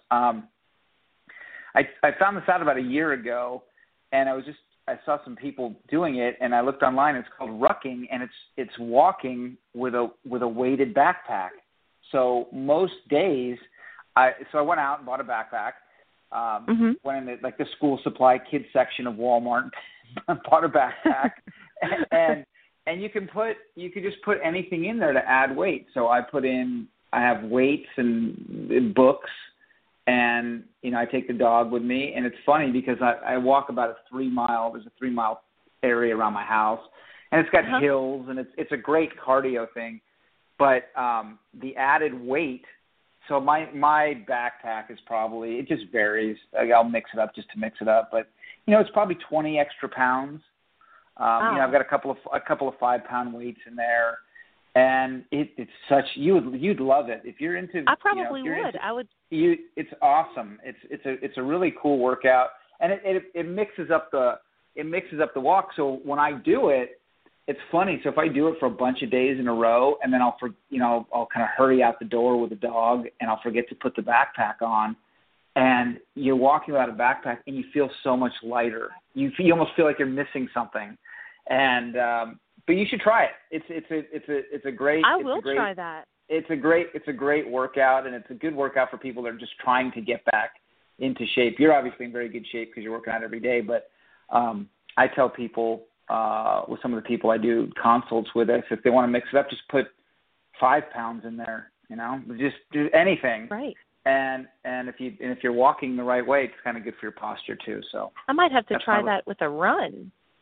I found this out about a year ago, and I saw some people doing it, and I looked online. It's called rucking, and it's walking with a weighted backpack. So most days, I went out and bought a backpack. Went in the school supply kids section of Walmart, bought a backpack, and you could just put anything in there to add weight. So I have weights and books, and I take the dog with me. And it's funny because I walk about there's a 3 mile area around my house, and it's got hills, and it's a great cardio thing. But the added weight. So my backpack is probably, it just varies. I'll mix it up just to mix it up, but it's probably 20 extra pounds. I've got a couple of 5-pound weights in there, and it's such you'd love it if you're into. I probably would. I would. It's awesome. It's a really cool workout, and it mixes up the walk. So when I do it. It's funny. So if I do it for a bunch of days in a row, and then I'll kind of hurry out the door with the dog, and I'll forget to put the backpack on, and you're walking without a backpack, and you feel so much lighter. You almost feel like you're missing something, and but you should try it. It's a great. I will try that. It's a great workout, and it's a good workout for people that are just trying to get back into shape. You're obviously in very good shape because you're working out every day, but I tell people. With some of the people I do consults with, if they want to mix it up, just put 5 pounds in there. Just do anything. Right. And if you're walking the right way, it's kind of good for your posture too. So I might have to try that with a run.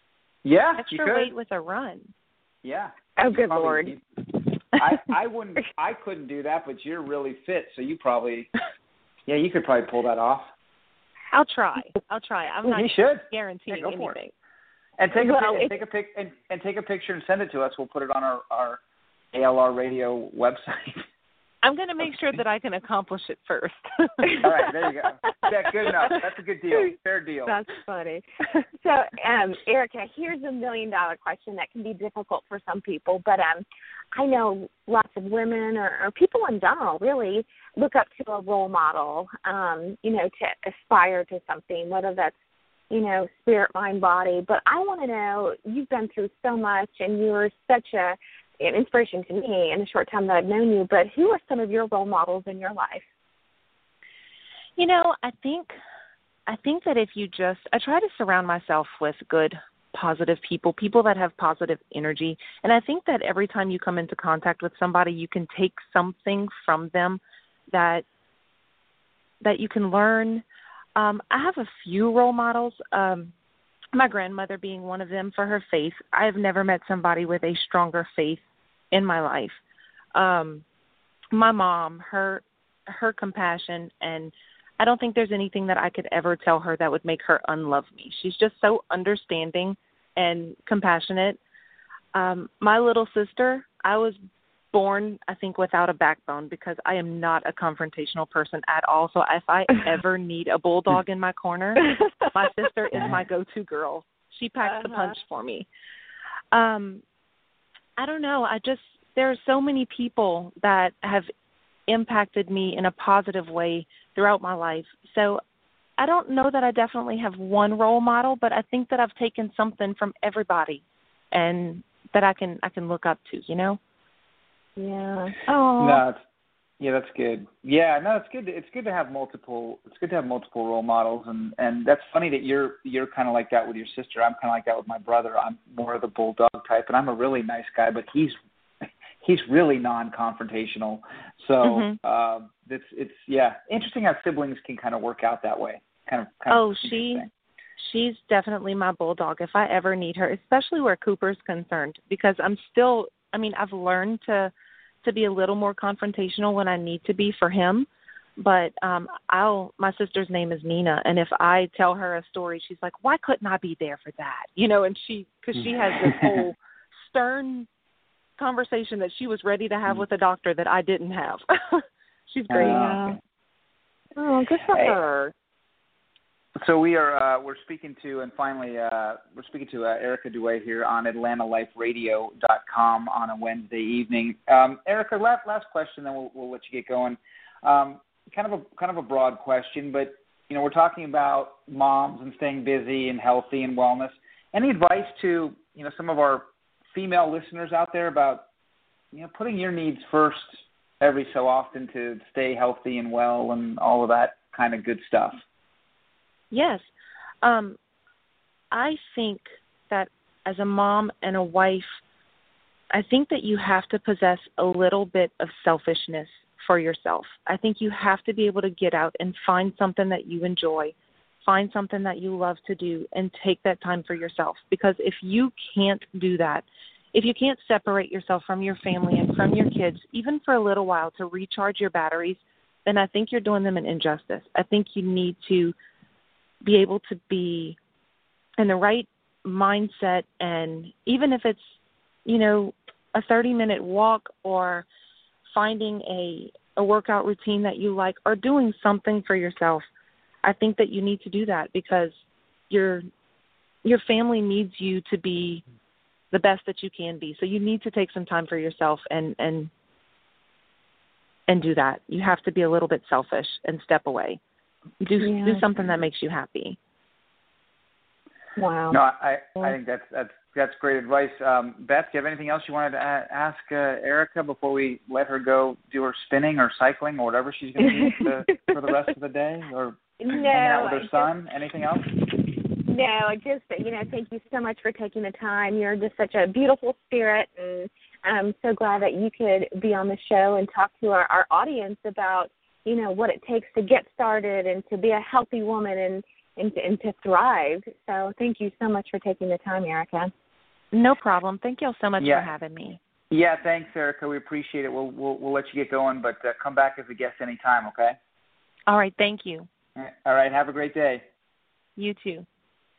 Yeah, extra weight with a run. Yeah. Oh, good Lord. I wouldn't. I couldn't do that, but you're really fit, so you probably. Yeah, you could probably pull that off. I'll try. I'm not guaranteeing anything. And take a picture and send it to us. We'll put it on our ALR radio website. I'm going to make sure that I can accomplish it first. All right, there you go. Yeah, good enough. That's a good deal. Fair deal. That's funny. So, Erica, here's $1 million question that can be difficult for some people, but I know lots of women or people in general really look up to a role model, to aspire to something, whether that's, spirit, mind, body. But I want to know, you've been through so much and you're such an inspiration to me in the short time that I've known you, but who are some of your role models in your life? I think that I try to surround myself with good, positive people that have positive energy. And I think that every time you come into contact with somebody, you can take something from them that you can learn. I have a few role models, my grandmother being one of them for her faith. I have never met somebody with a stronger faith in my life. My mom, her compassion, and I don't think there's anything that I could ever tell her that would make her unlove me. She's just so understanding and compassionate. My little sister, I was born, I think, without a backbone because I am not a confrontational person at all. So if I ever need a bulldog in my corner, my sister is my go-to girl. She packs the punch for me. I don't know. There are so many people that have impacted me in a positive way throughout my life. So I don't know that I definitely have one role model, but I think that I've taken something from everybody and that I can look up to, Yeah. Oh. No, that's good. Yeah, no, it's good. It's good to have multiple. It's good to have multiple role models, and that's funny that you're kind of like that with your sister. I'm kind of like that with my brother. I'm more of the bulldog type, and I'm a really nice guy, but he's really non-confrontational. So it's interesting how siblings can kind of work out that way. She's definitely my bulldog if I ever need her, especially where Cooper's concerned, because I've learned to be a little more confrontational when I need to be for him. But my sister's name is Nina, and if I tell her a story, she's like, "Why couldn't I be there for that?" And because she has this whole stern conversation that she was ready to have with a doctor that I didn't have. She's great. Oh, good for her. So we're speaking to, and finally, we're speaking to Erica Duet here on AtlantaLifeRadio.com on a Wednesday evening. Erica, last question, then we'll let you get going. Kind of a broad question, but we're talking about moms and staying busy and healthy and wellness. Any advice to some of our female listeners out there about putting your needs first every so often to stay healthy and well and all of that kind of good stuff? Yes. I think that as a mom and a wife, I think that you have to possess a little bit of selfishness for yourself. I think you have to be able to get out and find something that you enjoy, find something that you love to do, and take that time for yourself. Because if you can't do that, if you can't separate yourself from your family and from your kids, even for a little while to recharge your batteries, then I think you're doing them an injustice. I think you need to be able to be in the right mindset, and even if it's, a 30-minute walk or finding a workout routine that you like or doing something for yourself, I think that you need to do that because your family needs you to be the best that you can be. So you need to take some time for yourself and do that. You have to be a little bit selfish and step away. Do something that makes you happy. Wow. No, I think that's great advice. Beth, do you have anything else you wanted to ask Erica before we let her go do her spinning or cycling or whatever she's going to do for the rest of the day, or hang out with her son? Anything else? No, I just thank you so much for taking the time. You're just such a beautiful spirit, and I'm so glad that you could be on the show and talk to our audience about what it takes to get started and to be a healthy woman and and to thrive. So thank you so much for taking the time, Erica. No problem. Thank you all so much for having me. Yeah, thanks, Erica. We appreciate it. We'll let you get going, but come back as a guest anytime, okay? All right. Thank you. All right. Have a great day. You too.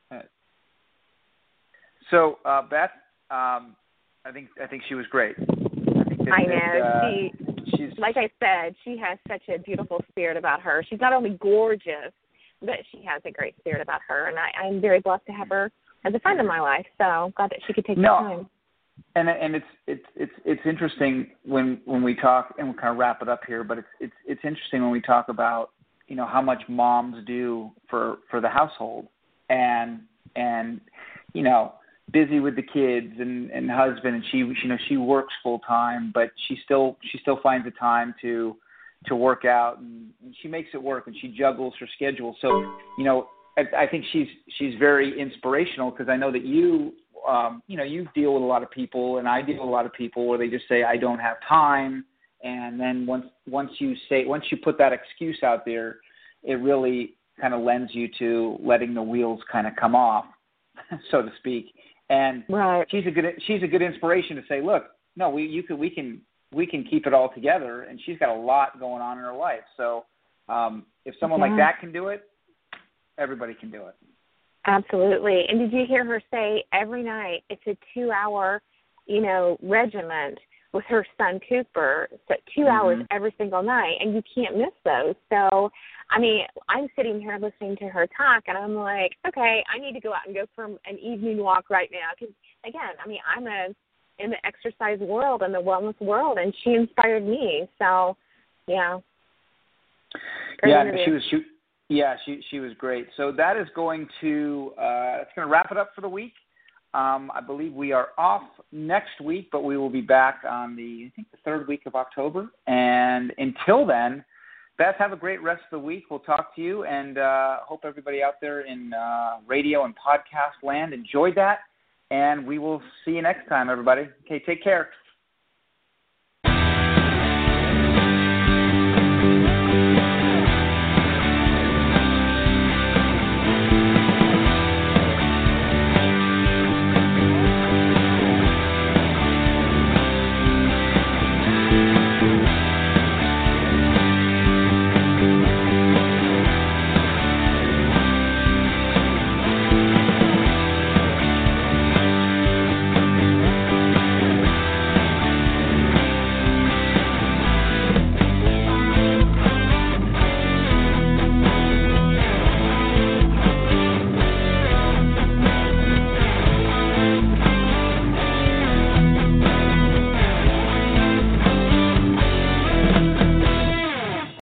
So, Beth, I think she was great. I know. She's like I said, she has such a beautiful spirit about her. She's not only gorgeous, but she has a great spirit about her, and I'm very blessed to have her as a friend in my life. So I'm glad that she could take the time. And it's interesting when we talk, and we'll kind of wrap it up here. But it's interesting when we talk about how much moms do for the household, and busy with the kids and husband, and she works full time, but she still finds the time to work out, and she makes it work, and she juggles her schedule. So I think she's very inspirational, because I know that you deal with a lot of people, and I deal with a lot of people where they just say, I don't have time. And then once you put that excuse out there, it really kind of lends you to letting the wheels kind of come off, so to speak. And she's a good inspiration to say, look, no, we can keep it all together. And she's got a lot going on in her life. So if someone like that can do it, everybody can do it. Absolutely. And did you hear her say every night it's a 2-hour, regiment with her son Cooper, so 2 hours every single night, and you can't miss those. So, I mean, I'm sitting here listening to her talk, and I'm like, okay, I need to go out and go for an evening walk right now. Because, again, I mean, I'm in the exercise world and the wellness world, and she inspired me. So, yeah. She was great. So that is going to wrap it up for the week. I believe we are off next week, but we will be back on the third week of October. And until then, Beth, have a great rest of the week. We'll talk to you, and hope everybody out there in radio and podcast land enjoyed that. And we will see you next time, everybody. Okay, take care.